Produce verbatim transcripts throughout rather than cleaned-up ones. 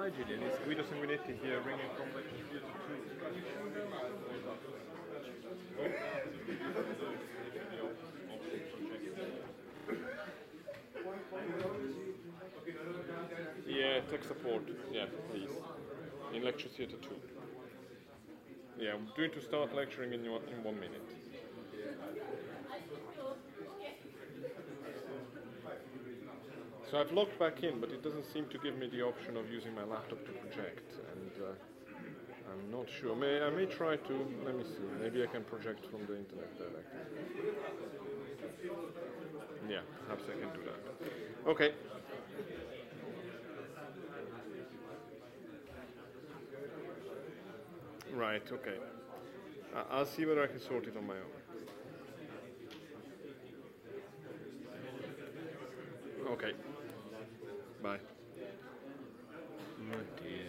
Hi Gillian, it's Guido Sanguinetti here, ringing from Lecture Theatre two. Yeah, tech support, yeah, please. In Lecture Theatre two. Yeah, I'm going to start lecturing in one, in one minute. So I've logged back in, but it doesn't seem to give me the option of using my laptop to project, and uh, I'm not sure. May, I may try to, let me see, maybe I can project from the internet directly. Yeah, perhaps I can do that. Okay. Right, okay. Uh, I'll see whether I can sort it on my own. Okay. Bye. Oh dear.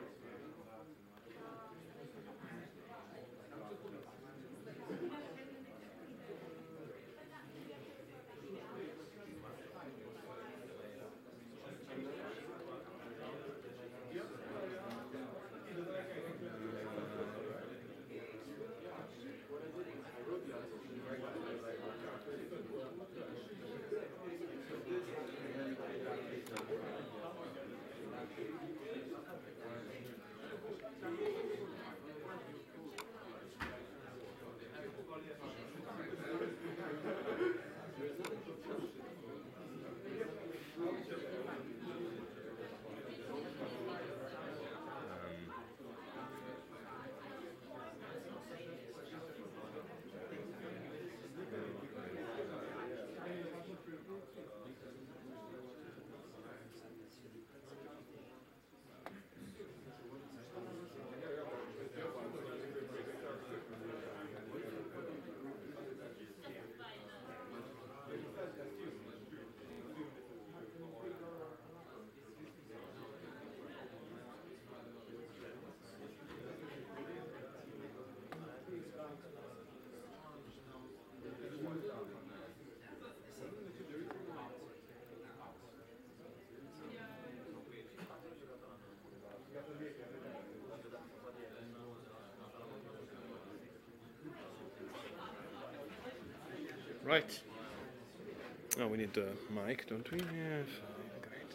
Right. Oh, we need a mic, don't we? Yeah, fine, great.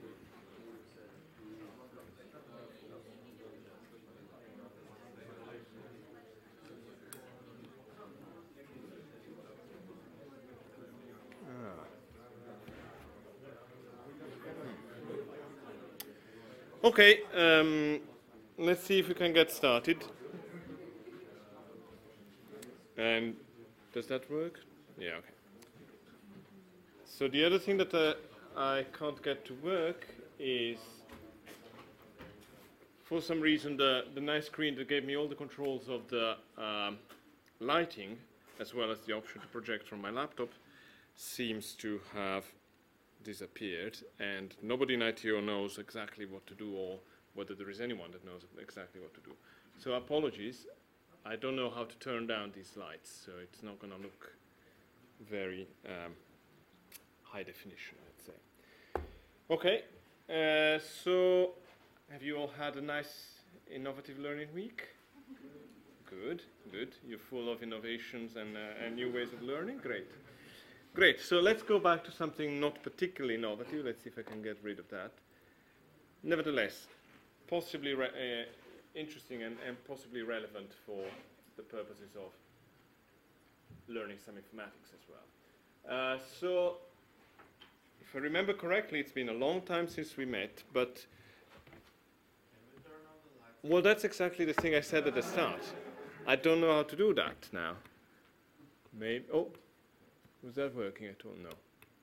Ah. Hmm. Okay, um, let's see if we can get started. And does that work? Yeah, okay. So the other thing that uh, I can't get to work is, for some reason, the, the nice screen that gave me all the controls of the um, lighting, as well as the option to project from my laptop, seems to have disappeared, and nobody in I T O knows exactly what to do, or whether there is anyone that knows exactly what to do. So apologies, I don't know how to turn down these lights, so it's not going to look very um, high definition, let's say. Okay, uh, so have you all had a nice innovative learning week? Good, good. You're full of innovations and, uh, and new ways of learning? Great. Great, so let's go back to something not particularly innovative. Let's see if I can get rid of that. Nevertheless, possibly re uh, interesting and, and possibly relevant for the purposes of learning some informatics as well. Uh, so, if I remember correctly, it's been a long time since we met, but well, that's exactly the thing I said at the start. I don't know how to do that now. Maybe, oh, was that working at all? No.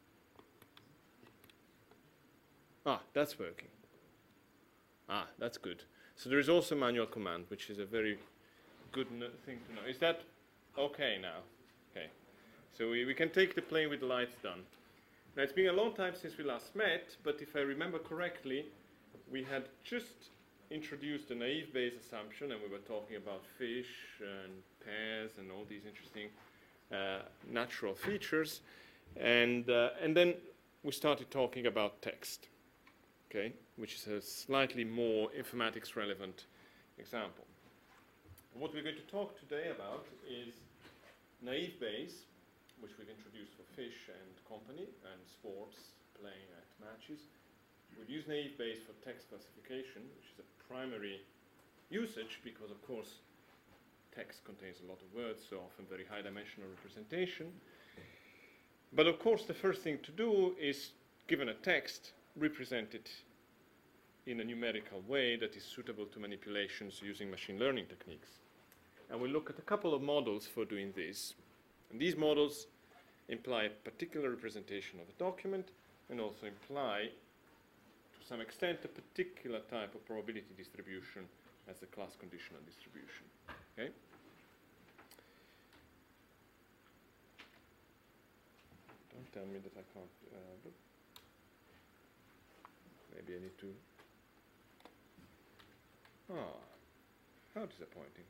Ah, that's working. Ah, that's good. So there is also manual command, which is a very good thing to know. Is that okay now? Okay. So we, we can take the plane with the lights done. Now, it's been a long time since we last met, but if I remember correctly, we had just introduced a naive Bayes assumption, and we were talking about fish and pears and all these interesting uh, natural features. And, uh, and then we started talking about text. okay, which is a slightly more informatics relevant example. What we're going to talk today about is naive Bayes, which we've introduced for fish and company and sports playing at matches. We'll use naive Bayes for text classification, which is a primary usage because, of course, text contains a lot of words, so often very high dimensional representation. But of course, the first thing to do is, given a text, represent it in a numerical way that is suitable to manipulations using machine learning techniques. And we'll look at a couple of models for doing this. And these models imply a particular representation of a document and also imply, to some extent, a particular type of probability distribution as the class conditional distribution. Okay? Don't tell me that I can't. Uh, maybe I need to. Ah, how disappointing.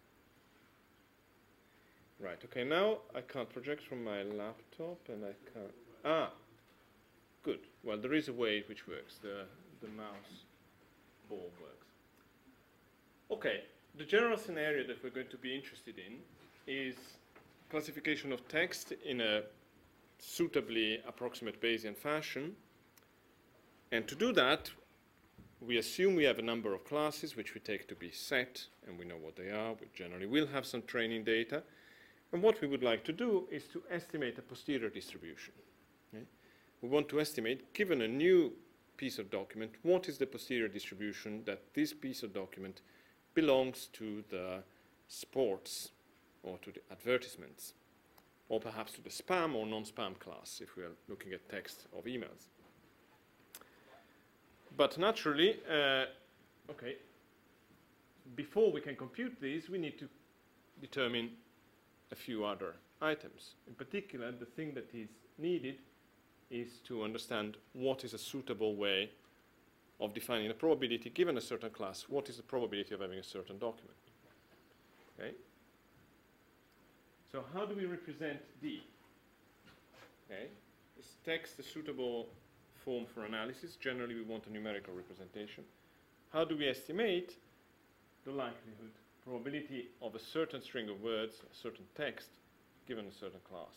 Right, okay, now I can't project from my laptop and I can't. Ah, good. Well, there is a way which works. The, the mouse ball works. Okay, the general scenario that we're going to be interested in is classification of text in a suitably approximate Bayesian fashion. And to do that, we assume we have a number of classes which we take to be set, and we know what they are. We generally will have some training data. And what we would like to do is to estimate a posterior distribution. Okay? We want to estimate, given a new piece of document, what is the posterior distribution that this piece of document belongs to the sports or to the advertisements, or perhaps to the spam or non-spam class if we are looking at text of emails. But naturally, uh, okay, before we can compute these, we need to determine a few other items. In particular, the thing that is needed is to understand what is a suitable way of defining a probability given a certain class. What is the probability of having a certain document? Okay. So how do we represent D? Okay. Is text a suitable form for analysis? Generally, we want a numerical representation. How do we estimate the likelihood, probability of a certain string of words, a certain text, given a certain class?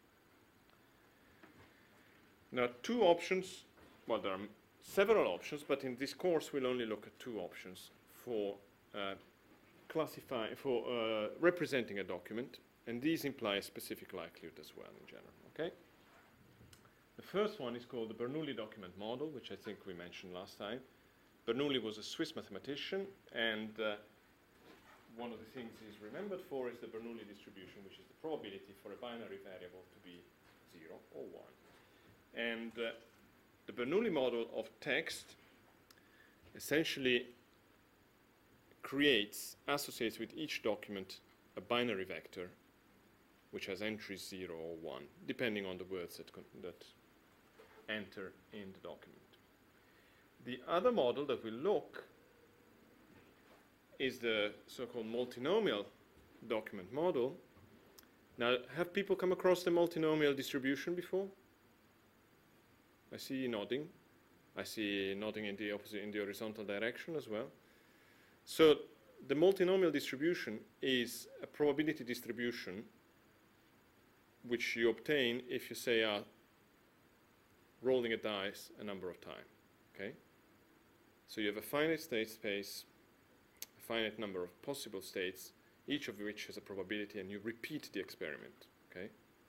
There are two options. Well, there are several options, but in this course, we'll only look at two options for uh, classifying, for uh, representing a document, and these imply a specific likelihood as well in general. Okay. The first one is called the Bernoulli document model, which I think we mentioned last time. Bernoulli was a Swiss mathematician, and uh, one of the things he's remembered for is the Bernoulli distribution, which is the probability for a binary variable to be zero or one. And uh, the Bernoulli model of text essentially creates, associates with each document a binary vector which has entries zero or one, depending on the words that, that enter in the document. The other model that we look is the so-called multinomial document model. Now, have people come across the multinomial distribution before? I see you nodding. I see nodding in the opposite, in the horizontal direction as well. So the multinomial distribution is a probability distribution which you obtain if you say are rolling a dice a number of times. Okay? So you have a finite state space, a finite number of possible states, each of which has a probability, and you repeat the experiment. Okay?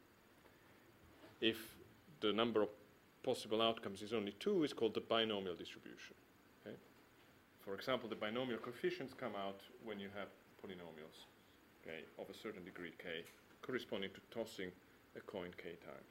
If the number of possible outcomes is only two, it's called the binomial distribution. Okay? For example, the binomial coefficients come out when you have polynomials, okay, of a certain degree k, corresponding to tossing a coin k times.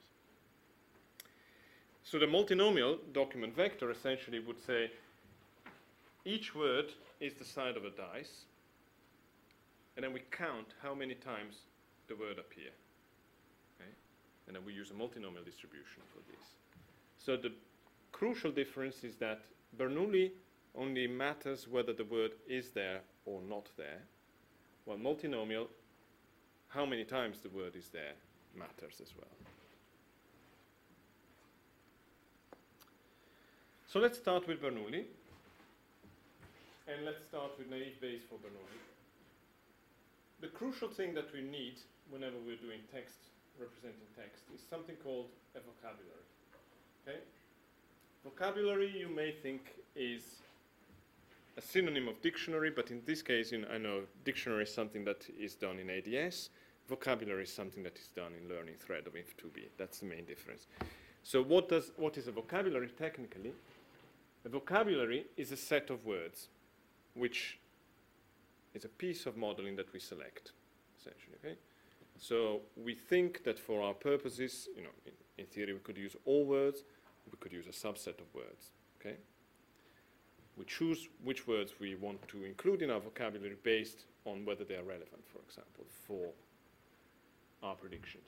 So the multinomial document vector essentially would say each word is the side of a dice, and then we count how many times the word appear. Okay? And then we use a multinomial distribution for this. So the crucial difference is that Bernoulli only matters whether the word is there or not there, while multinomial, how many times the word is there, matters as well. So let's start with Bernoulli. And let's start with naive Bayes for Bernoulli. The crucial thing that we need whenever we're doing text, representing text, is something called a vocabulary. Okay? Vocabulary, you may think, is a synonym of dictionary, but in this case, you know, I know dictionary is something that is done in A D S. Vocabulary is something that is done in Learning Thread of Inf two B. That's the main difference. So what does what is a vocabulary technically? A vocabulary is a set of words, which is a piece of modeling that we select, essentially. Okay. So we think that for our purposes, you know, in, in theory, we could use all words. We could use a subset of words. Okay. We choose which words we want to include in our vocabulary based on whether they are relevant, for example, for our predictions.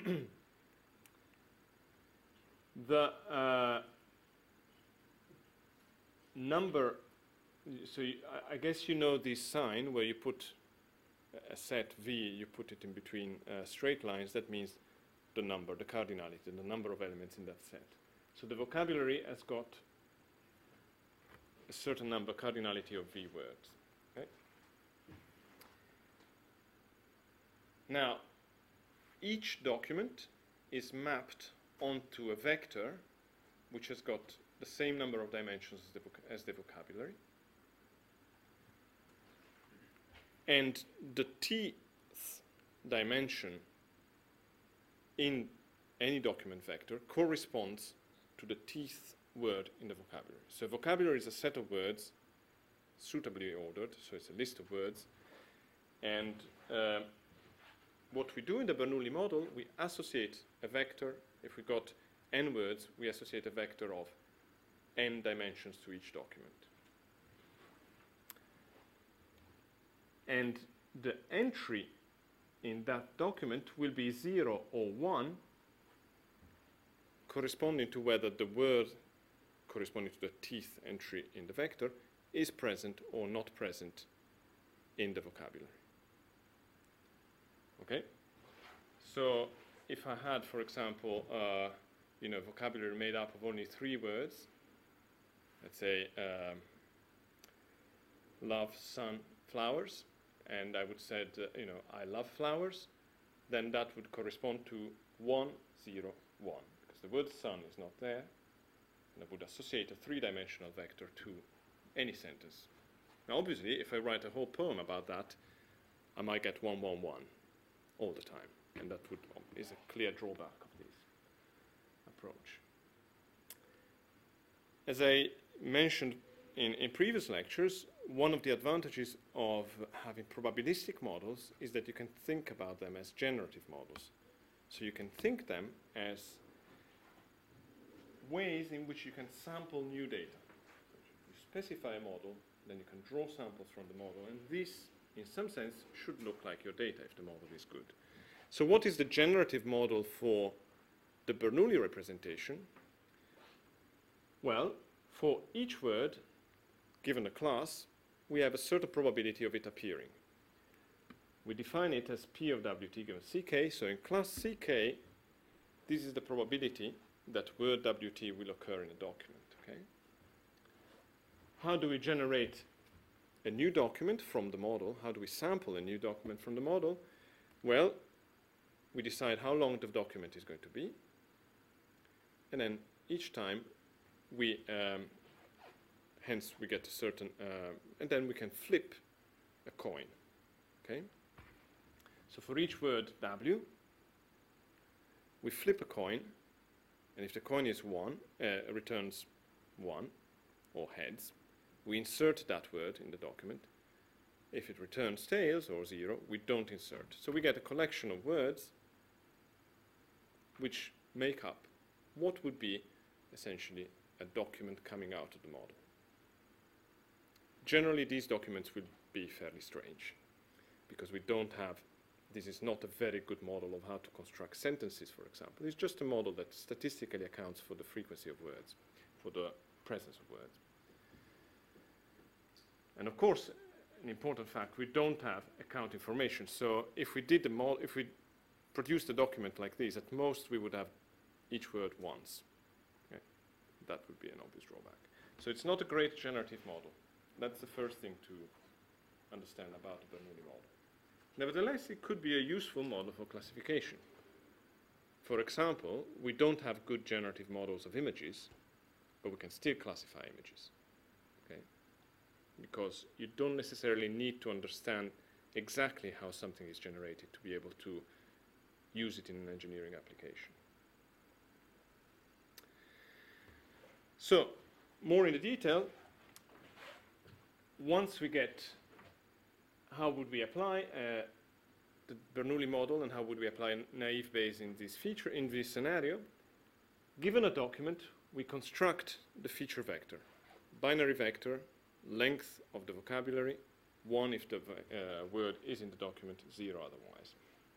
The uh, number, so you, I, I guess you know this sign where you put a set V, you put it in between uh, straight lines. That means the number, the cardinality, the number of elements in that set. So the vocabulary has got a certain number, cardinality of V words. Okay? Now, each document is mapped onto a vector which has got the same number of dimensions as the, voc as the vocabulary. And the tth dimension in any document vector corresponds to the tth word in the vocabulary. So vocabulary is a set of words suitably ordered, so it's a list of words. And uh, what we do in the Bernoulli model, we associate a vector. If we got n words, we associate a vector of n dimensions to each document. And the entry in that document will be zero or one, corresponding to whether the word corresponding to the tth entry in the vector is present or not present in the vocabulary. Okay? So if I had, for example, uh, you know, vocabulary made up of only three words, let's say um, love, sun, flowers, and I would say, uh, you know, I love flowers, then that would correspond to one, zero, one, because the word sun is not there, and I would associate a three-dimensional vector to any sentence. Now, obviously, if I write a whole poem about that, I might get one, one, one all the time, and that would um, is a clear drawback of this approach. As I mentioned in, in previous lectures, one of the advantages of having probabilistic models is that you can think about them as generative models. So you can think them as ways in which you can sample new data. You specify a model, then you can draw samples from the model, and this, in some sense, should look like your data if the model is good. So what is the generative model for the Bernoulli representation? Well, for each word, given a class, we have a certain probability of it appearing. We define it as P of W T given C K, so in class C K, this is the probability that word W T will occur in a document. Okay? How do we generate a new document from the model? How do we sample a new document from the model? Well, we decide how long the document is going to be, and then each time we um, hence we get a certain, uh, and then we can flip a coin, okay? So for each word W, we flip a coin, and if the coin is one, uh, returns one, or heads, we insert that word in the document. If it returns tails or zero, we don't insert. So we get a collection of words which make up what would be essentially a document coming out of the model. Generally, these documents will be fairly strange because we don't have, this is not a very good model of how to construct sentences, for example. It's just a model that statistically accounts for the frequency of words, for the presence of words. And of course, an important fact, we don't have account information. So if we did the model, if we produced a document like this, at most we would have each word once. Okay? That would be an obvious drawback. So it's not a great generative model. That's the first thing to understand about the Bernoulli model. Nevertheless, it could be a useful model for classification. For example, we don't have good generative models of images, but we can still classify images, okay? Because you don't necessarily need to understand exactly how something is generated to be able to use it in an engineering application. So, more in the detail, once we get how would we apply uh, the Bernoulli model and how would we apply naive Bayes in this feature, in this scenario, given a document, we construct the feature vector, binary vector, length of the vocabulary, one if the uh, word is in the document, zero otherwise.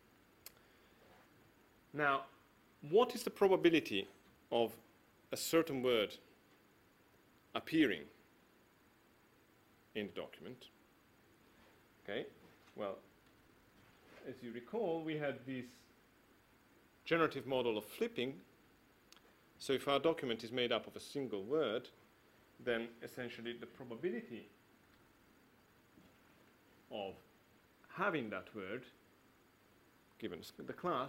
Now, what is the probability of a certain word appearing in the document? Okay, well, as you recall, we had this generative model of flipping. So if our document is made up of a single word, then essentially the probability of having that word, given the class,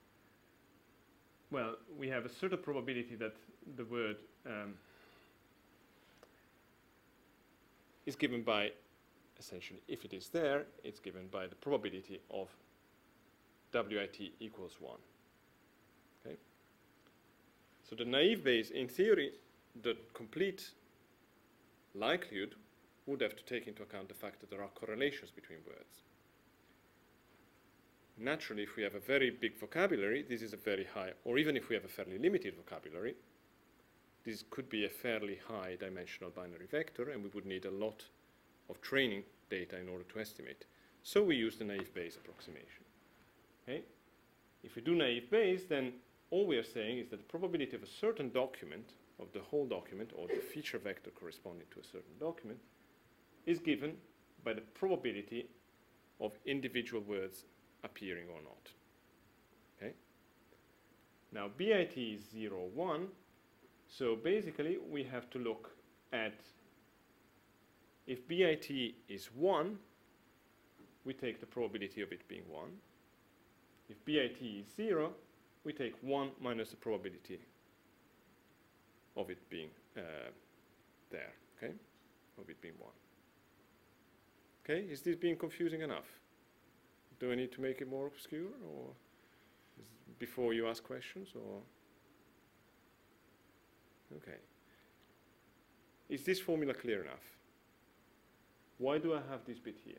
well, we have a certain probability that the word um, is given by, essentially, if it is there, it's given by the probability of W I T equals one. Okay? So the naive Bayes, in theory, the complete likelihood would have to take into account the fact that there are correlations between words. Naturally, if we have a very big vocabulary, this is a very high, or even if we have a fairly limited vocabulary, this could be a fairly high dimensional binary vector, and we would need a lot of training data in order to estimate. So we use the naive Bayes approximation. Okay? If we do naive Bayes, then all we are saying is that the probability of a certain document, of the whole document, or the feature vector corresponding to a certain document, is given by the probability of individual words appearing or not. Okay? Now B I T is zero, one, so basically we have to look at, if B I T is one, we take the probability of it being one. If B I T is zero, we take one minus the probability of it being uh, there, okay? Of it being one. Okay, is this being confusing enough? Do I need to make it more obscure, or is it before you ask questions, or? Okay. Is this formula clear enough? Why do I have this bit here?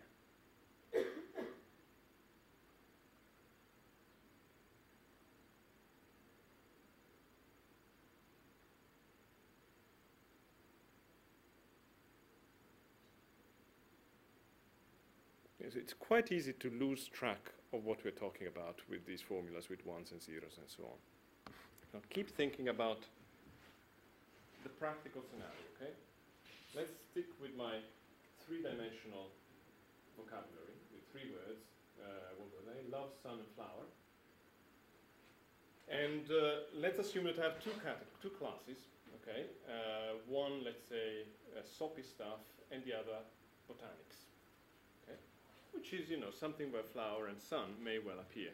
It's quite easy to lose track of what we're talking about with these formulas with ones and zeros and so on. Now keep thinking about the practical scenario, okay? Let's stick with my three-dimensional vocabulary with three words. Uh, what were they? Love, sun, and flower. And uh, let's assume that I have two, two classes, okay? Uh, one, let's say, uh, soppy stuff, and the other, botanics. Which is, you know, something where flower and sun may well appear.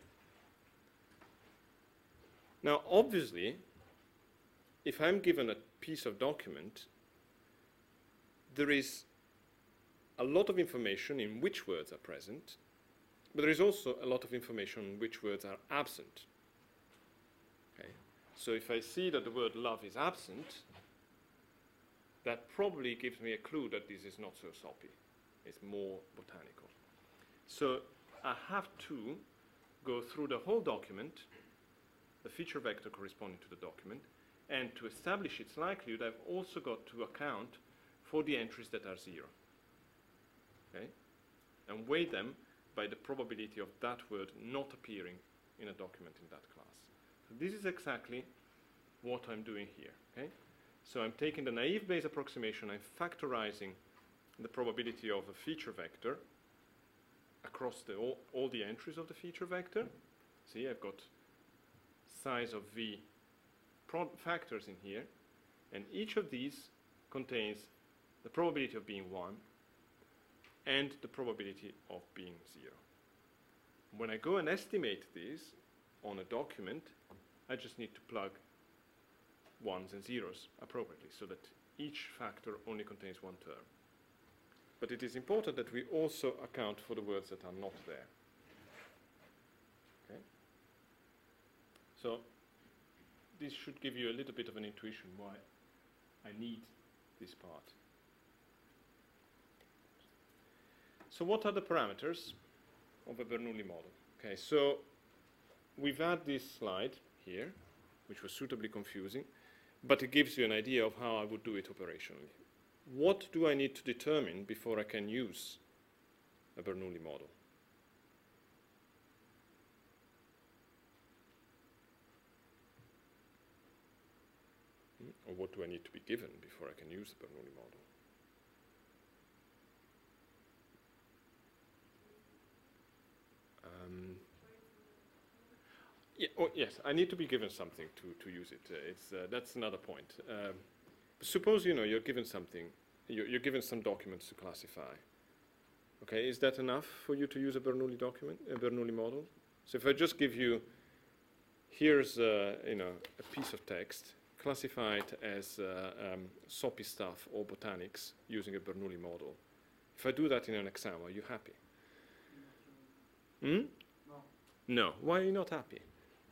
Now, obviously, if I'm given a piece of document, there is a lot of information in which words are present, but there is also a lot of information on which words are absent. Okay? So if I see that the word love is absent, that probably gives me a clue that this is not so soppy. It's more botanical. So I have to go through the whole document, the feature vector corresponding to the document, and to establish its likelihood, I've also got to account for the entries that are zero. Okay? And weigh them by the probability of that word not appearing in a document in that class. So this is exactly what I'm doing here. Okay? So I'm taking the naive Bayes approximation, I'm factorizing the probability of a feature vector across the, all, all the entries of the feature vector. See, I've got size of v factors in here, and each of these contains the probability of being one and the probability of being zero. When I go and estimate these on a document, I just need to plug ones and zeros appropriately so that each factor only contains one term. But it is important that we also account for the words that are not there. Okay? So this should give you a little bit of an intuition why I need this part. So what are the parameters of a Bernoulli model? Okay, so we've had this slide here, which was suitably confusing, but it gives you an idea of how I would do it operationally. What do I need to determine before I can use a Bernoulli model? Or what do I need to be given before I can use the Bernoulli model? Um, yeah, oh, yes, I need to be given something to, to use it. Uh, it's, uh, that's another point. Um, suppose you know you're given something, you're, you're given some documents to classify. Okay, is that enough for you to use a Bernoulli document, a Bernoulli model? So if I just give you, here's uh, you know a piece of text, classify it as uh, um, soppy stuff or botanics using a Bernoulli model. If I do that in an exam, are you happy? Hmm? No. No. Why are you not happy?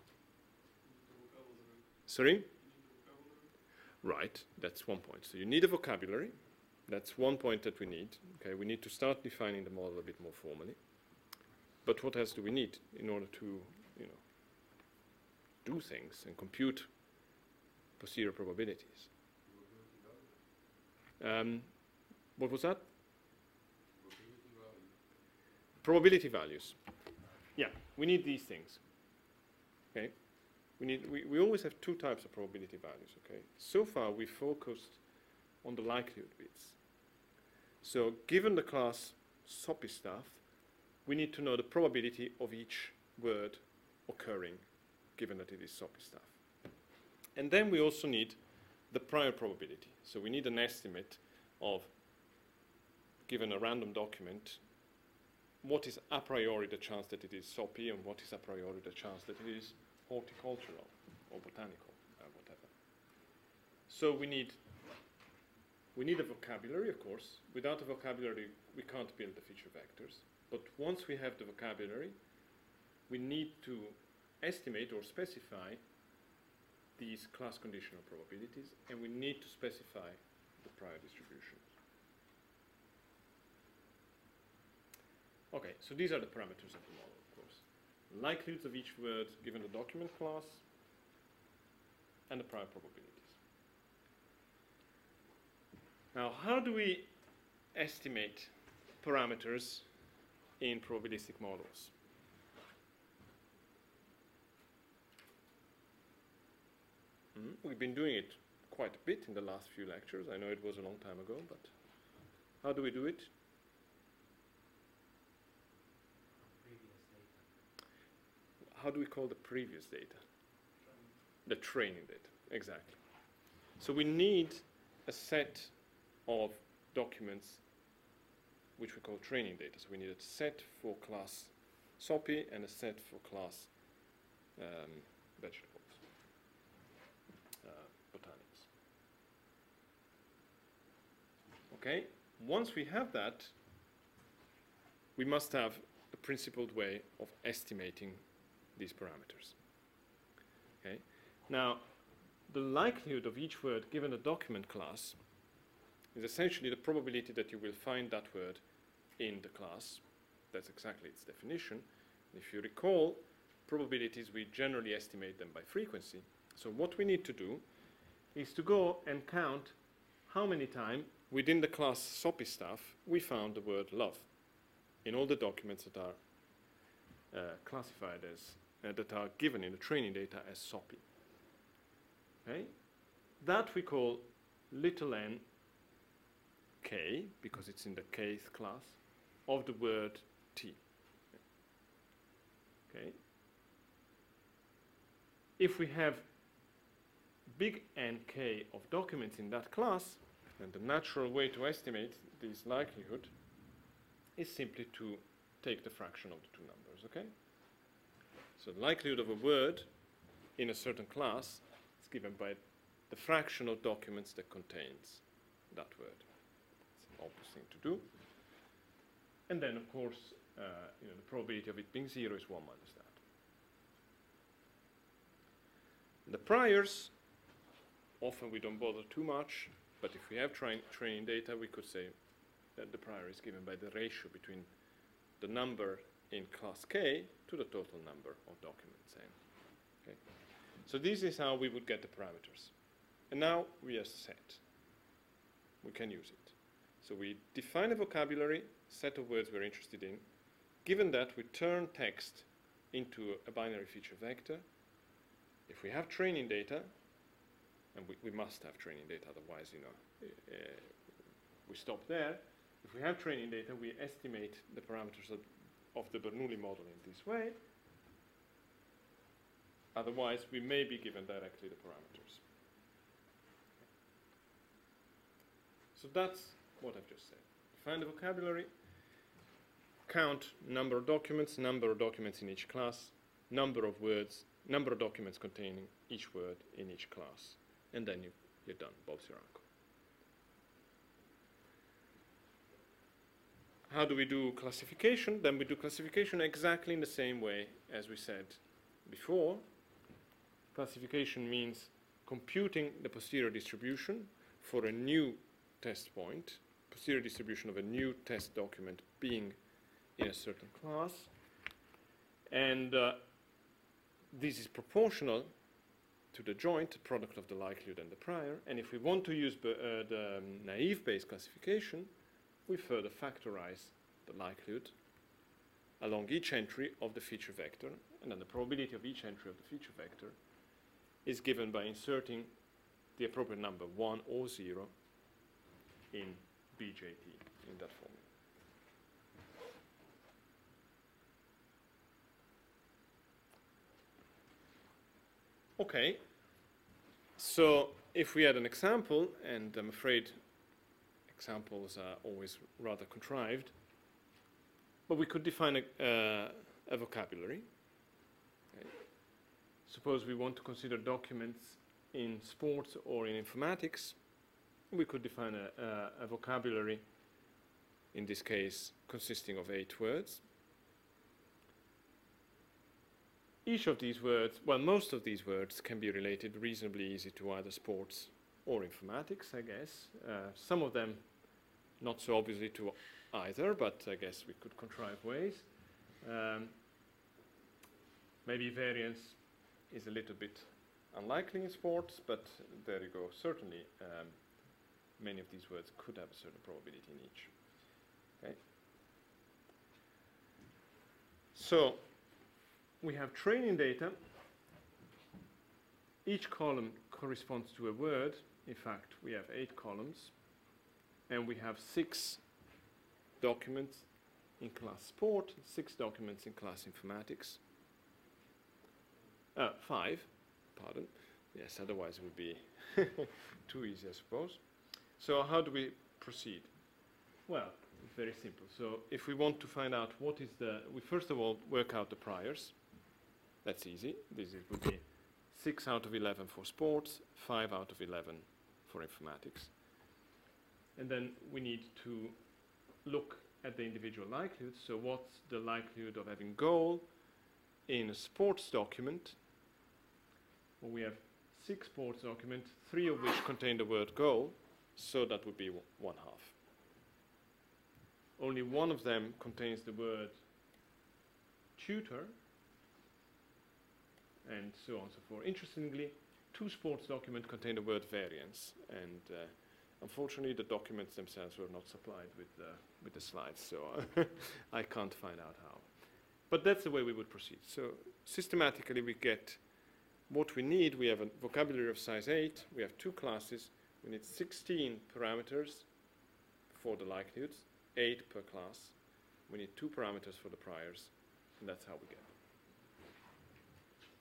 Sorry? Right, that's one point. So you need a vocabulary. That's one point that we need. Okay, we need to start defining the model a bit more formally. But what else do we need in order to, you know, do things and compute posterior probabilities? Um, what was that? Probability values. Yeah, we need these things. Okay, we need. We, we always have two types of probability values. Okay, so far we focused on the likelihood bits. So, given the class soppy stuff, we need to know the probability of each word occurring, given that it is soppy stuff. And then we also need the prior probability. So we need an estimate of, given a random document, what is a priori the chance that it is soppy and what is a priori the chance that it is horticultural or botanical, uh, whatever. So we need, we need a vocabulary, of course. Without a vocabulary, we can't build the feature vectors. But once we have the vocabulary, we need to estimate or specify these class conditional probabilities, and we need to specify the prior distributions. Okay, so these are the parameters of the model, of course. Likelihoods of each word given the document class, and the prior probabilities. Now, how do we estimate parameters in probabilistic models? Mm, we've been doing it quite a bit in the last few lectures. I know it was a long time ago, but how do we do it? Previous data. How do we call the previous data? Training. The training data, exactly. So we need a set of documents which we call training data. So we need a set for class soppy and a set for class um, vegetables, uh, botanics. Okay, once we have that, we must have a principled way of estimating these parameters. Okay, now the likelihood of each word given a document class is essentially the probability that you will find that word in the class. That's exactly its definition. If you recall, probabilities, we generally estimate them by frequency. So what we need to do is to go and count how many times within the class soppy stuff we found the word love in all the documents that are uh, classified as, uh, that are given in the training data as soppy. Okay? That we call little n k, because it's in the kth class, of the word t. Okay. If we have big N K of documents in that class, And the natural way to estimate this likelihood is simply to take the fraction of the two numbers, okay? So the likelihood of a word in a certain class is given by the fraction of documents that contains that word. It's an obvious thing to do. And then, of course, uh, you know, the probability of it being zero is one minus that. The priors, often we don't bother too much, but if we have train training data, we could say that the prior is given by the ratio between the number in class K to the total number of documents N. Okay? So this is how we would get the parameters. And now we are set. We can use it. So we define a vocabulary, set of words we're interested in. Given that, we turn text into a binary feature vector. If we have training data, and we, we must have training data, otherwise, you know, uh, we stop there. If we have training data, we estimate the parameters of, of the Bernoulli model in this way. Otherwise, we may be given directly the parameters. So that's what I've just said. Define the vocabulary, count number of documents, number of documents in each class, number of words, number of documents containing each word in each class. And then you, you're done. Bob's your uncle. How do we do classification? Then we do classification exactly in the same way as we said before. Classification means computing the posterior distribution for a new test point, posterior distribution of a new test document being in a certain class. And uh, this is proportional to the joint product of the likelihood and the prior. And if we want to use uh, the um, naive Bayes classification, we further factorize the likelihood along each entry of the feature vector, and then the probability of each entry of the feature vector is given by inserting the appropriate number one or zero in B J T, in that formula. Okay, so if we had an example, and I'm afraid examples are always rather contrived, but we could define a, uh, a vocabulary. Okay. Suppose we want to consider documents in sports or in informatics. We could define a, a, a vocabulary, in this case, consisting of eight words. Each of these words, well, most of these words can be related reasonably easy to either sports or informatics, I guess. Uh, some of them not so obviously to either, but I guess we could contrive ways. Um, maybe variance is a little bit unlikely in sports, but there you go. Certainly, um, many of these words could have a certain probability in each. Okay. So we have training data. Each column corresponds to a word. In fact, we have eight columns, and we have six documents in class sport, six documents in class informatics. Uh, five, pardon. Yes, otherwise it would be too easy, I suppose. So how do we proceed? Well, it's very simple. So if we want to find out what is the, we first of all work out the priors. That's easy. This is, would be six out of eleven for sports, five out of eleven for informatics. And then we need to look at the individual likelihoods. So what's the likelihood of having goal in a sports document? Well, we have six sports documents, three of which contain the word goal, so that would be one half. Only one of them contains the word tutor, and so on and so forth. Interestingly, two sports documents contain the word variance, and uh, unfortunately the documents themselves were not supplied with, uh, with the slides, so I can't find out how. But that's the way we would proceed. So systematically we get what we need. We have a vocabulary of size eight, we have two classes, we need sixteen parameters for the likelihoods, eight per class. We need two parameters for the priors, and that's how we get them.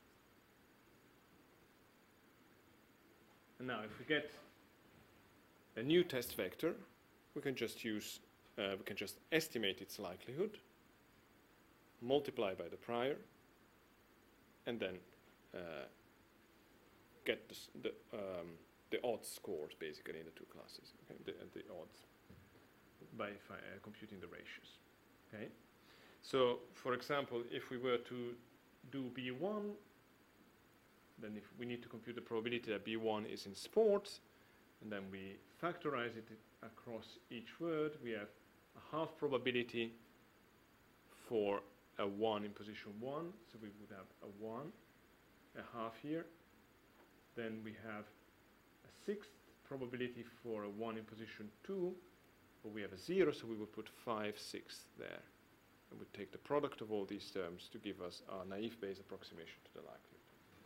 And now if we get a new test vector, we can just use, uh, we can just estimate its likelihood, multiply by the prior, and then uh, get the, s- the, um, the odds scores basically in the two classes, okay? the, the odds by fi- uh, computing the ratios. Okay, so for example, if we were to do B one, then if we need to compute the probability that B one is in sports, and then we factorize it across each word, we have a half probability for a one in position one, so we would have a one, a half here. Then we have a sixth probability for a one in position two, but we have a zero, so we would put five sixths there. And we take the product of all these terms to give us our naive Bayes approximation to the likelihood.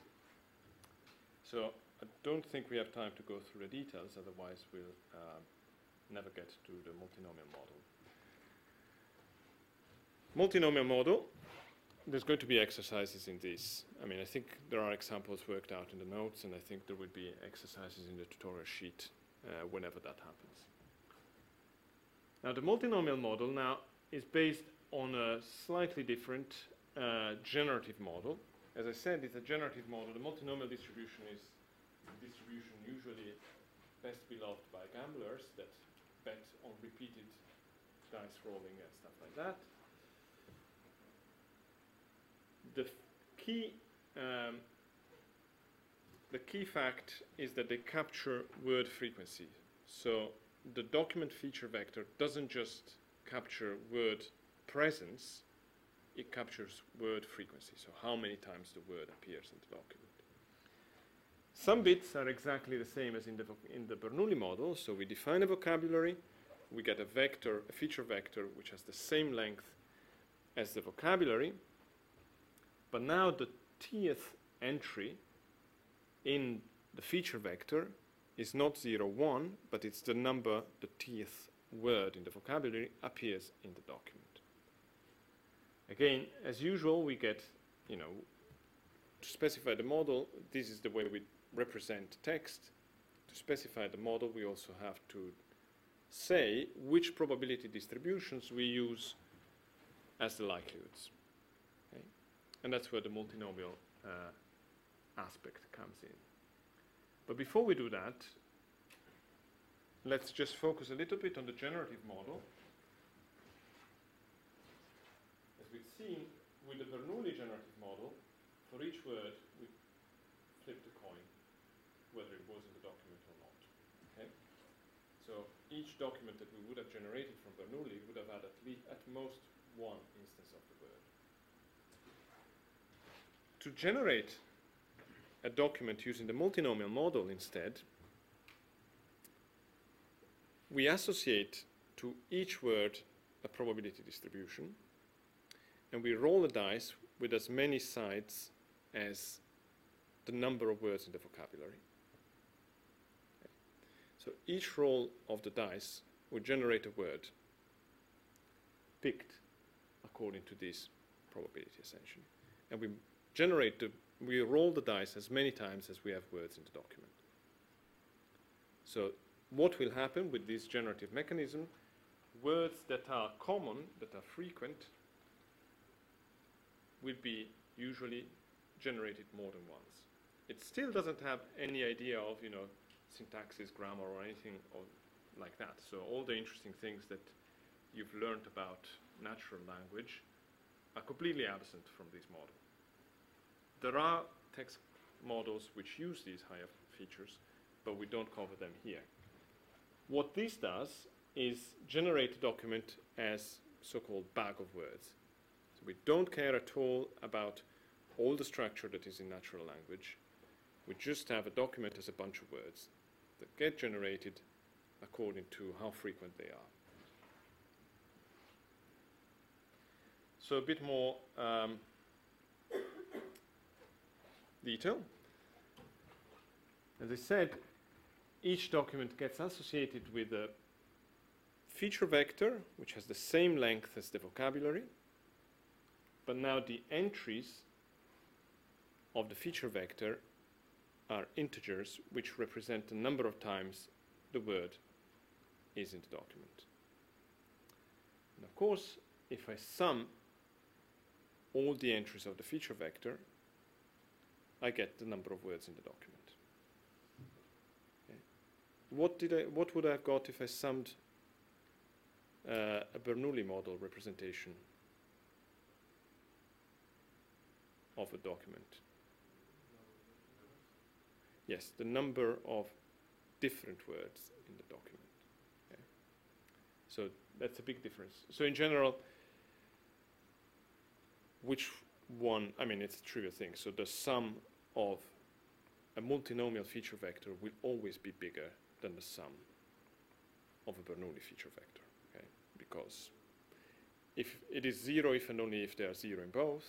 So I don't think we have time to go through the details, otherwise we'll uh, never get to the multinomial model. Multinomial model, there's going to be exercises in this. I mean, I think there are examples worked out in the notes, and I think there will be exercises in the tutorial sheet uh, whenever that happens. Now, the multinomial model now is based on a slightly different uh, generative model. As I said, it's a generative model. The multinomial distribution is a distribution usually best beloved by gamblers that bet on repeated dice rolling and stuff like that. The key, um, the key fact is that they capture word frequency. So the document feature vector doesn't just capture word presence, it captures word frequency, so how many times the word appears in the document. Some bits are exactly the same as in the, in the Bernoulli model, so we define a vocabulary, we get a vector, a feature vector, which has the same length as the vocabulary, but now the tth entry in the feature vector is not zero, one, but it's the number, the tth word in the vocabulary appears in the document. Again, as usual, we get, you know, to specify the model, this is the way we represent text. To specify the model, we also have to say which probability distributions we use as the likelihoods. Okay? And that's where the multinomial uh, aspect comes in. But before we do that, let's just focus a little bit on the generative model. As we've seen with the Bernoulli generative model, for each word we flipped a coin, whether it was in the document or not. Okay? So each document that we would have generated from Bernoulli would have had at least at most one instance of the word. To generate a document using the multinomial model instead, we associate to each word a probability distribution, and we roll the dice with as many sides as the number of words in the vocabulary. Okay. So each roll of the dice will generate a word picked according to this probability essentially. And we generate the, we roll the dice as many times as we have words in the document. So what will happen with this generative mechanism? Words that are common, that are frequent, will be usually generated more than once. It still doesn't have any idea of, you know, syntaxis, grammar, or anything of, like that. So all the interesting things that you've learned about natural language are completely absent from this model. There are text models which use these higher features, but we don't cover them here. What this does is generate a document as so-called bag of words. So we don't care at all about all the structure that is in natural language. We just have a document as a bunch of words that get generated according to how frequent they are. So a bit more um, detail. As I said, each document gets associated with a feature vector, which has the same length as the vocabulary, but now the entries of the feature vector are integers, which represent the number of times the word is in the document. And of course, if I sum all the entries of the feature vector, I get the number of words in the document. Okay. What did I? What would I have got if I summed uh, a Bernoulli model representation of a document? Yes, the number of different words in the document. Okay. So that's a big difference. So in general, which one, I mean, it's a trivial thing. So the sum of a multinomial feature vector will always be bigger than the sum of a Bernoulli feature vector, okay? Because if it is zero if and only if they are zero in both,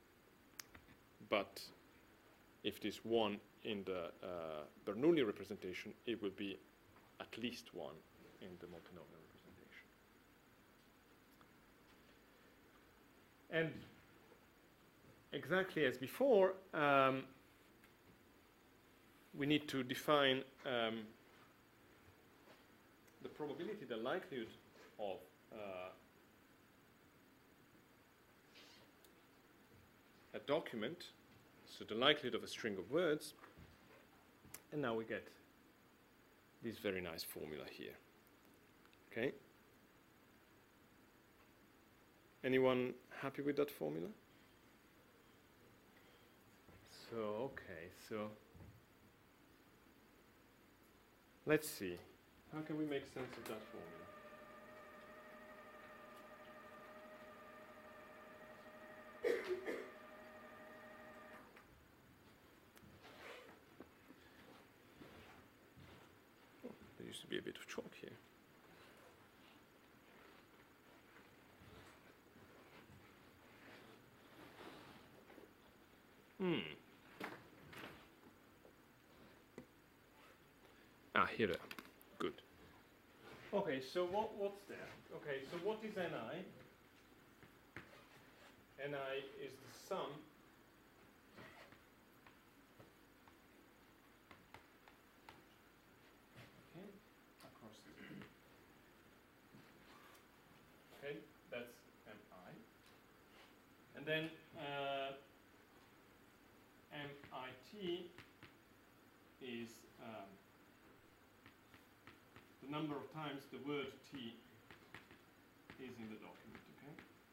but if it is one in the uh, Bernoulli representation, it will be at least one in the multinomial representation. And exactly as before, um, we need to define um, the probability, the likelihood of uh, a document, so the likelihood of a string of words, and now we get this very nice formula here. Okay? Anyone happy with that formula? So, okay, so let's see. How can we make sense of that formula? Oh, there used to be a bit of chalk here. Hmm. Ah, here they are. Good. Okay, so what, what's there? Okay, so what is N I? N I is the sum okay, across the okay, that's M I. And then uh, M I T is um, the number of times the word T is in the document, okay?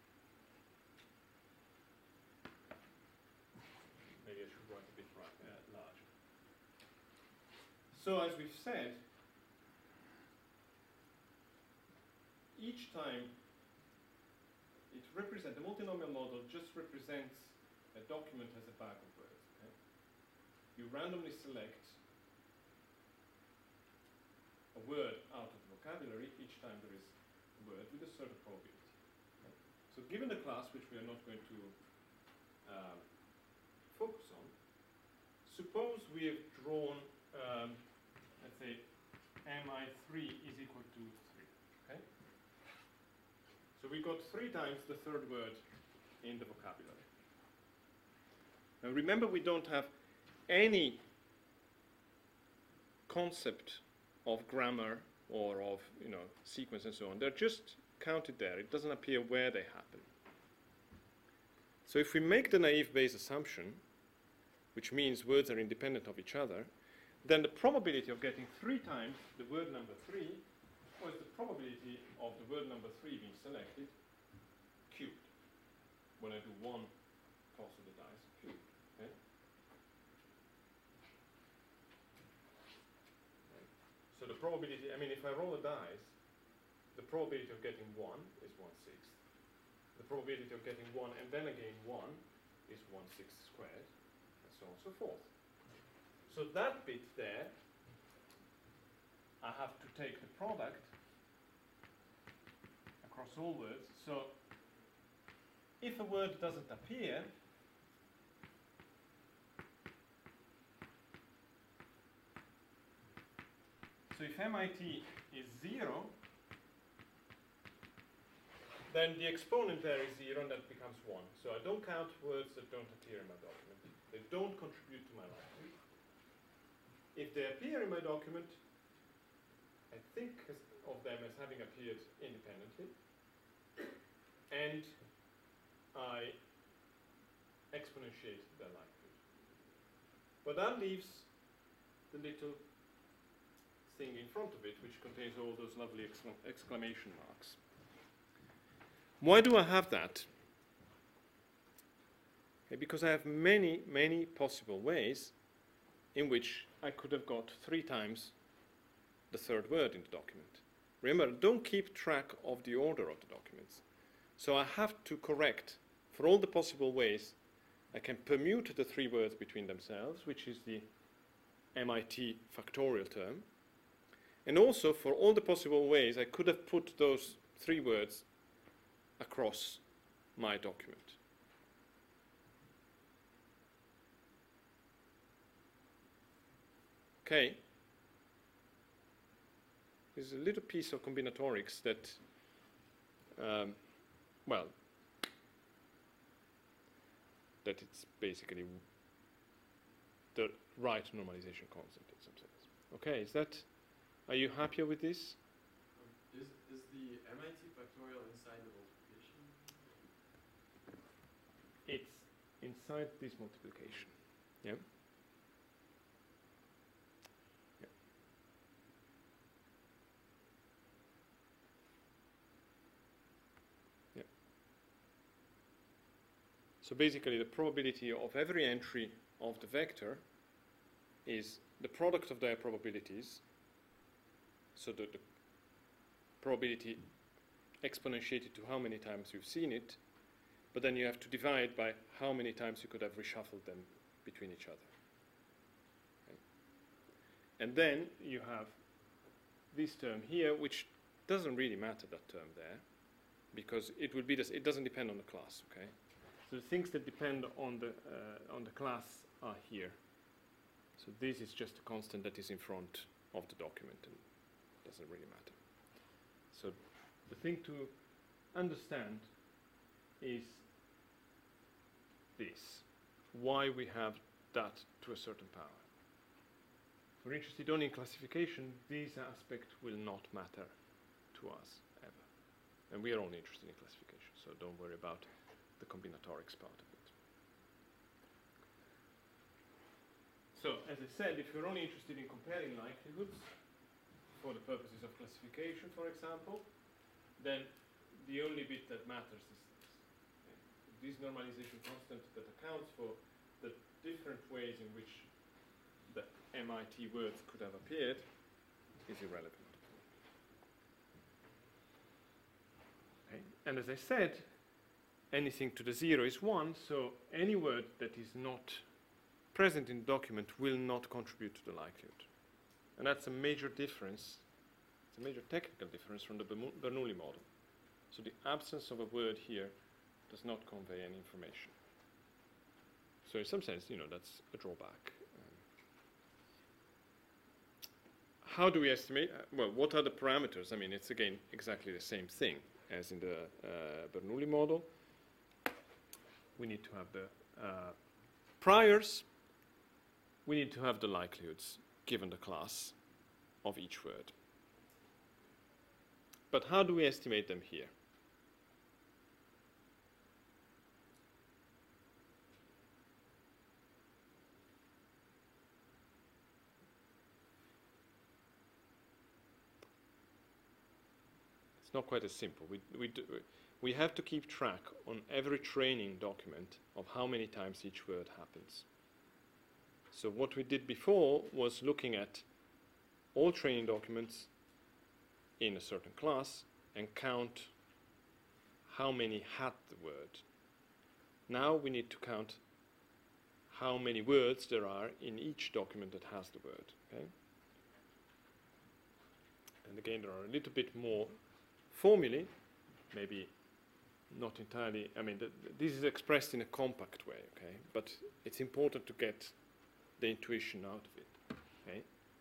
Maybe I should write a bit right, uh, larger. So as we've said, each time it represents, the multinomial model just represents a document as a bag of words, okay? You randomly select a word out of the vocabulary each time there is a word with a certain probability. Okay? So given the class, which we are not going to um, focus on, suppose we have drawn, um, let's say, M I three is equal to three. Okay? So we got three times the third word in the vocabulary. Now remember, we don't have any concept of grammar or of, you know, sequence and so on. They're just counted there. It doesn't appear where they happen. So if we make the naive Bayes assumption, which means words are independent of each other, then the probability of getting three times the word number three was the probability of the word number three being selected cubed. When I do one toss of the dice, cubed. Okay? So the probability, I mean, if I roll a dice, the probability of getting one is one-sixth. The probability of getting one and then again one is one-sixth squared, and so on and so forth. So that bit there, I have to take the product across all words. So if a word doesn't appear, so if M I T is zero, then the exponent there is zero, and that becomes one. So I don't count words that don't appear in my document. They don't contribute to my likelihood. If they appear in my document, I think as of them as having appeared independently, and I exponentiate their likelihood. But that leaves the little thing in front of it, which contains all those lovely excla- exclamation marks. Why do I have that? Okay, because I have many, many possible ways in which I could have got three times the third word in the document. Remember, don't keep track of the order of the documents. So I have to correct for all the possible ways I can permute the three words between themselves, which is the M I T factorial term. And also for all the possible ways I could have put those three words across my document. Okay. There's a little piece of combinatorics that, um, well, that it's basically the right normalization constant in some sense. Okay, is that, are you happier with this? Um, is, is the M I T factorial inside the multiplication? It's inside this multiplication. Yeah. Yeah. Yeah. So basically the probability of every entry of the vector is the product of their probabilities, so the, the probability exponentiated to how many times you've seen it, but then you have to divide by how many times you could have reshuffled them between each other. Okay. And then you have this term here, which doesn't really matter, that term there, because it will be this, it doesn't depend on the class, okay? So the things that depend on the, uh, on the class are here. So this is just a constant that is in front of the document and doesn't really matter. So the thing to understand is this, why we have that to a certain power. If we're interested only in classification, this aspect will not matter to us ever. And we are only interested in classification, so don't worry about the combinatorics part of it. So, as I said, if you're only interested in comparing likelihoods for the purposes of classification, for example, then the only bit that matters is this. Okay? This normalization constant that accounts for the different ways in which the M I T words could have appeared is irrelevant. Okay? And as I said, anything to the zero is one, so any word that is not present in the document will not contribute to the likelihood. And that's a major difference, it's a major technical difference from the Bernoulli model. So the absence of a word here does not convey any information. So in some sense, you know, that's a drawback. Um, how do we estimate? Uh, well, what are the parameters? I mean, it's again exactly the same thing as in the uh, Bernoulli model. We need to have the uh, priors. We need to have the likelihoods given the class of each word. But how do we estimate them here? It's not quite as simple. We, we, do, we have to keep track on every training document of how many times each word happens. So what we did before was looking at all training documents in a certain class and count how many had the word. Now we need to count how many words there are in each document that has the word. Okay? And again, there are a little bit more formulae, maybe not entirely, I mean, th th this is expressed in a compact way, okay? But it's important to get the intuition out of it, okay?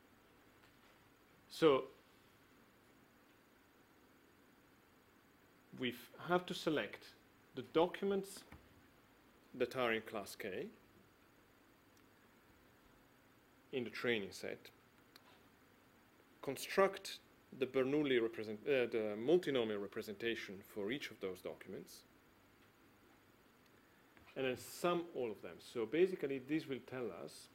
So we have to select the documents that are in class K in the training set, construct the Bernoulli represent uh, the multinomial representation for each of those documents, and then sum all of them. So basically, this will tell us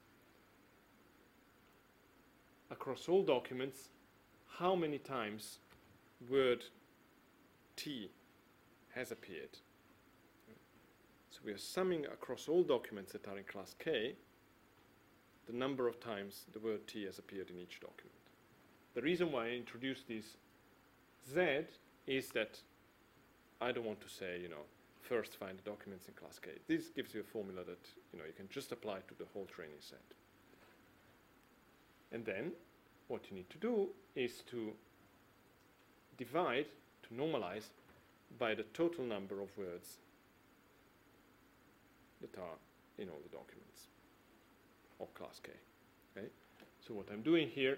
across all documents how many times word T has appeared. So we are summing across all documents that are in class K the number of times the word T has appeared in each document. The reason why I introduced this Z is that I don't want to say, you know, first find the documents in class K. This gives you a formula that, you know, you can just apply to the whole training set. And then what you need to do is to divide, to normalize by the total number of words that are in all the documents of class K. Okay? So what I'm doing here,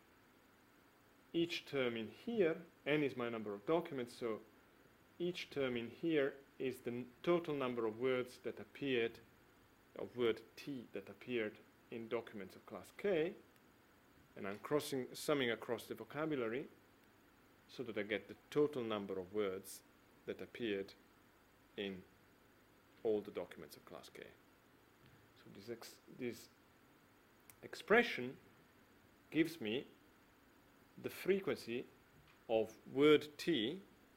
each term in here, n is my number of documents, so each term in here is the n total number of words that appeared, of word T that appeared in documents of class K, and I'm crossing, summing across the vocabulary so that I get the total number of words that appeared in all the documents of class K. So this, ex this expression gives me the frequency of word T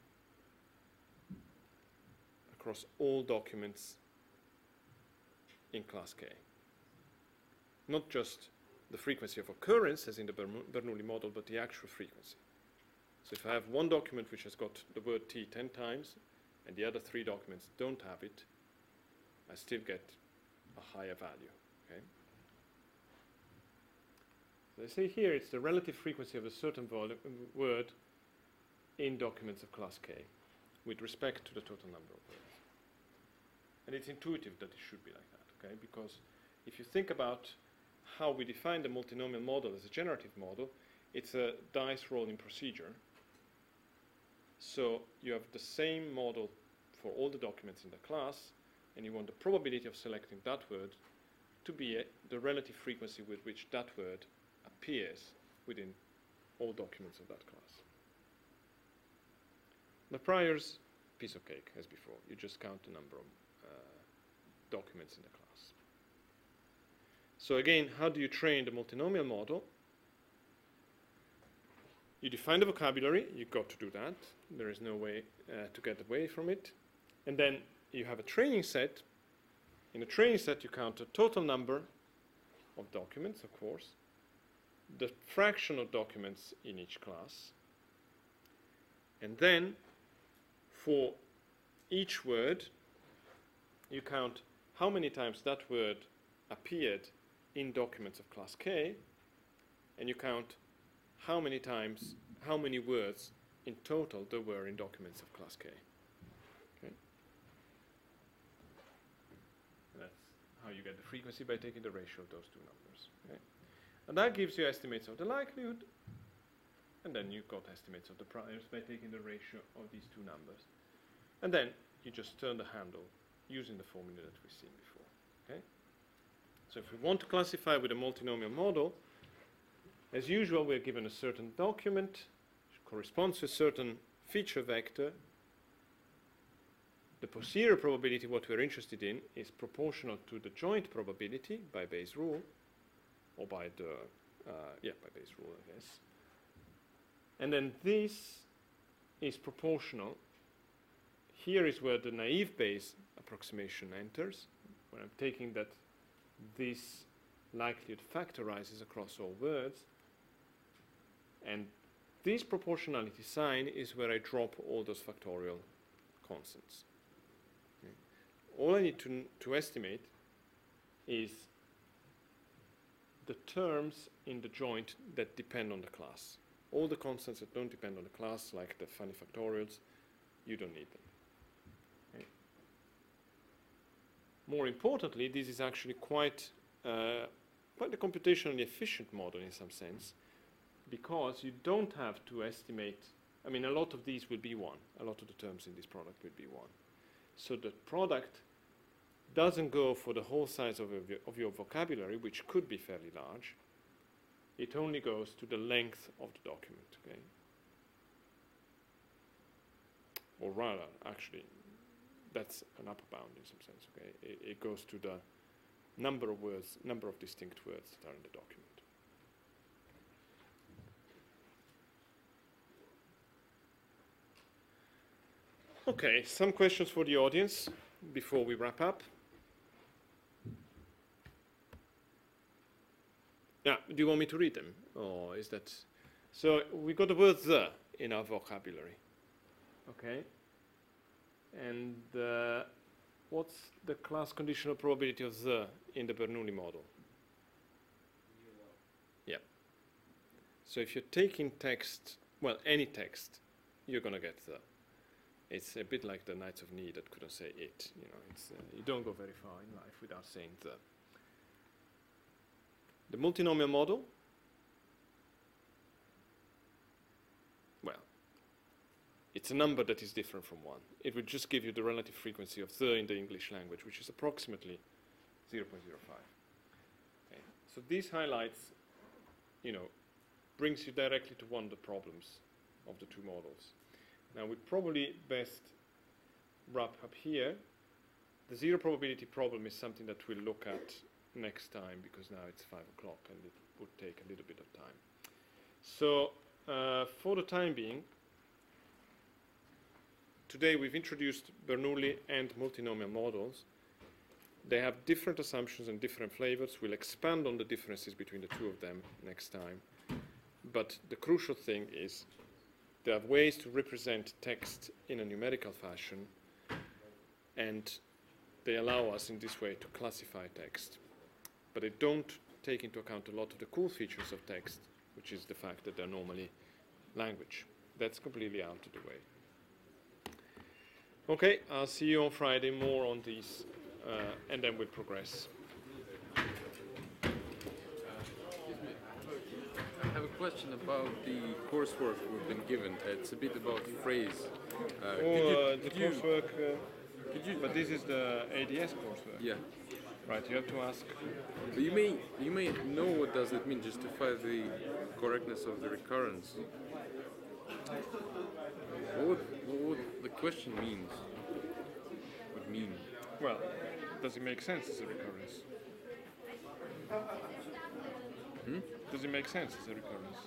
across all documents in class K. Not just the frequency of occurrence, as in the Bernoulli model, but the actual frequency. So if I have one document which has got the word T ten times, and the other three documents don't have it, I still get a higher value. Okay? So I say here it's the relative frequency of a certain word in documents of class K with respect to the total number of words. And it's intuitive that it should be like that, okay? Because if you think about how we define the multinomial model as a generative model, it's a dice rolling procedure. So you have the same model for all the documents in the class, and you want the probability of selecting that word to be a, the relative frequency with which that word appears within all documents of that class. The prior's piece of cake, as before. You just count the number of uh, documents in the class. So again, how do you train the multinomial model? You define the vocabulary. You've got to do that. There is no way uh, to get away from it. And then you have a training set. In a training set, you count the total number of documents, of course, the fraction of documents in each class, and then for each word, you count how many times that word appeared in documents of class K, and you count how many times, how many words in total there were in documents of class K. Okay? And that's how you get the frequency, by taking the ratio of those two numbers. Okay? And that gives you estimates of the likelihood, and then you've got estimates of the priors by taking the ratio of these two numbers. And then you just turn the handle using the formula that we've seen before. Okay? So if we want to classify with a multinomial model, as usual, we're given a certain document which corresponds to a certain feature vector. The posterior probability, what we're interested in, is proportional to the joint probability by Bayes' rule, or by the, uh, yeah, by Bayes' rule, I guess. And then this is proportional. Here is where the naive Bayes approximation enters, when I'm taking that this likelihood factorizes across all words. And this proportionality sign is where I drop all those factorial constants. Okay. All I need to, to estimate is the terms in the joint that depend on the class. All the constants that don't depend on the class, like the funny factorials, you don't need them. Okay. More importantly, this is actually quite, uh, quite a computationally efficient model in some sense, because you don't have to estimate. I mean, a lot of these will be one. A lot of the terms in this product will be one. So the product doesn't go for the whole size of your, of your vocabulary, which could be fairly large. It only goes to the length of the document. Okay? or rather, actually, that's an upper bound in some sense. Okay, it, it goes to the number of words, number of distinct words that are in the document. Okay, some questions for the audience before we wrap up. Yeah, do you want me to read them? Or is that... So we got the word the in our vocabulary. Okay. And uh, what's the class conditional probability of the in the Bernoulli model? Yeah. So if you're taking text, well, any text, you're going to get the. It's a bit like the Knights of Ni that couldn't say it. You know, it's, uh, you don't go very far in life without saying the. The multinomial model, well, it's a number that is different from one. It will just give you the relative frequency of the in the English language, which is approximately zero point zero five. Okay. So these highlights, you know, brings you directly to one of the problems of the two models. Now we probably best wrap up here. The zero probability problem is something that we'll look at next time, because now it's five o'clock and it would take a little bit of time. So uh, for the time being, today we've introduced Bernoulli and multinomial models. They have different assumptions and different flavors. We'll expand on the differences between the two of them next time. But the crucial thing is there are ways to represent text in a numerical fashion, and they allow us in this way to classify text. But they don't take into account a lot of the cool features of text, which is the fact that they're normally language. That's completely out of the way. Okay, I'll see you on Friday, more on these, uh, and then we'll progress. I have a question about the coursework we've been given. It's a bit about phrase. Uh, Oh, could you, uh, the could you- coursework, uh, could you- but this is the A D S coursework. Yeah. Right, you have to ask. But you may you may know what does it mean, justify the correctness of the recurrence. What would, what would the question means? Would mean. Well, does it make sense as a recurrence? Hmm? Does it make sense as a recurrence?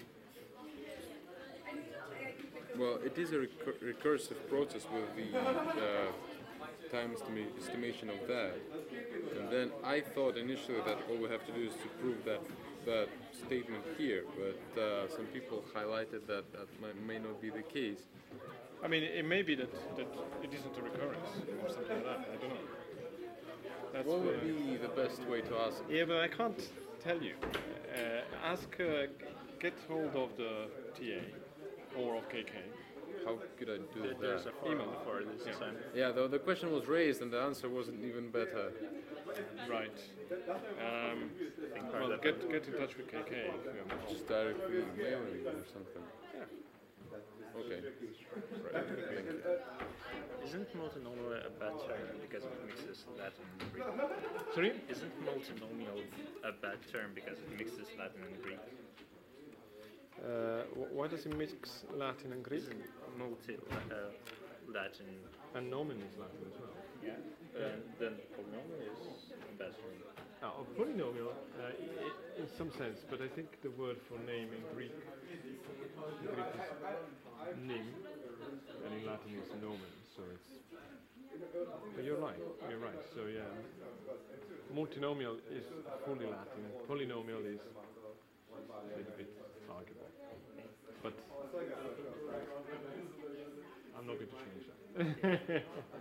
Well, it is a recur- recursive process with the uh, time estima- estimation of that. And then I thought initially that all we have to do is to prove that that statement here, but uh, some people highlighted that that might, may not be the case. I mean, it may be that, that it isn't a recurrence or something like that. I don't know. That's What would uh, be the best way to ask? Yeah, but I can't tell you. Uh, ask, uh, get hold of the T A or of K K. How could I do There- There's a that? forum Email. for this Yeah. assignment. Yeah, the, the question was raised and the answer wasn't even better. Right. Um, think well, that- get get in touch with K K. If you want. Just directly mailing or something. Yeah. Okay. Right. Thank you. Isn't multinomial a bad term because it mixes Latin and Greek? Sorry? Isn't multinomial a bad term because it mixes Latin and Greek? Uh, wh- why does it mix Latin and Greek? Isn't multi uh, Latin? And nomen is Latin as well. Yeah. And then polynomial is a bad term. Uh, a polynomial, uh, i- i- in some sense, but I think the word for name in Greek, in Greek is nim, and in Latin is nomen. So it's. But you're right. You're right. So yeah, multinomial is fully Latin. Polynomial is a little bit arguable, but I'm not going to change that.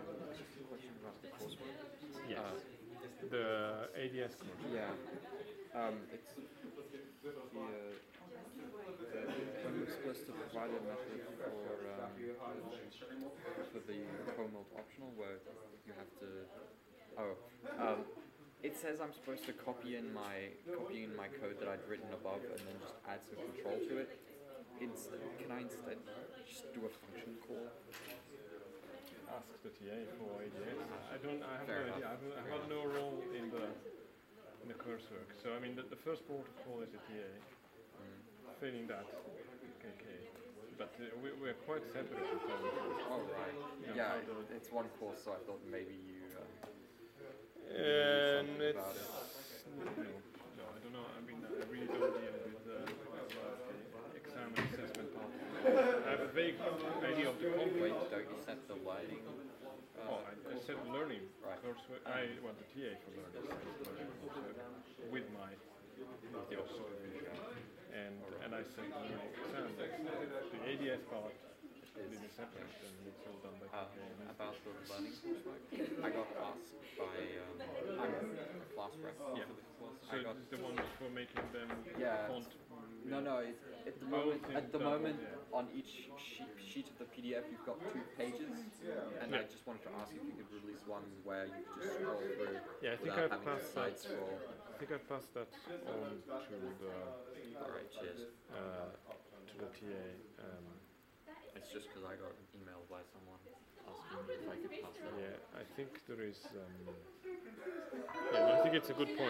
Yes. The A D S course. Yeah. Um, it's the, uh, the when we're supposed to provide a method for um, for the co-mode optional where you have to oh um, it says I'm supposed to copy in my copy in my code that I'd written above and then just add some control to it. Instead, can I instead just do a function call? Ask the T A for A D S. I don't. I have Fair no idea. I enough. have, I have no role in the in the coursework. So I mean, the, the first protocol is the T A, Mm. failing that, okay. But uh, we, we're quite separate in terms of Oh right. Yeah, Yeah, how it, the- it's one course, so I thought maybe you. Um, And something it's about it. no, no, I don't know. I mean, I really don't deal with the, with the exam and assessment part. I have a vague idea of the content. Wait, don't you set the lighting? Uh, Oh, I, I said learning. Right. Coursework. I want the T A for learning, science learning coursework with my with your supervision, and and I said learning exam. That's the A D S part. Is separate, and it's all done by Uh, K K M S. about the learning coursework, I got asked by um, I'm a class rep Yeah. for this course. So I got it's the one for making them Yeah, font. no, no. It, at the Both moment, in at the double, moment, yeah. on each sheet, sheet of the P D F, you've got two pages, and I Yeah. just wanted to ask if you could release one where you could just scroll through Yeah, I think without I've having to passed side that. scroll. I think I passed that on to the All right, cheers. uh, to the T A. Um, It's just because I got an email by someone asking me if I could pass it. yeah, I think there is. Um, yeah, I think it's a good point.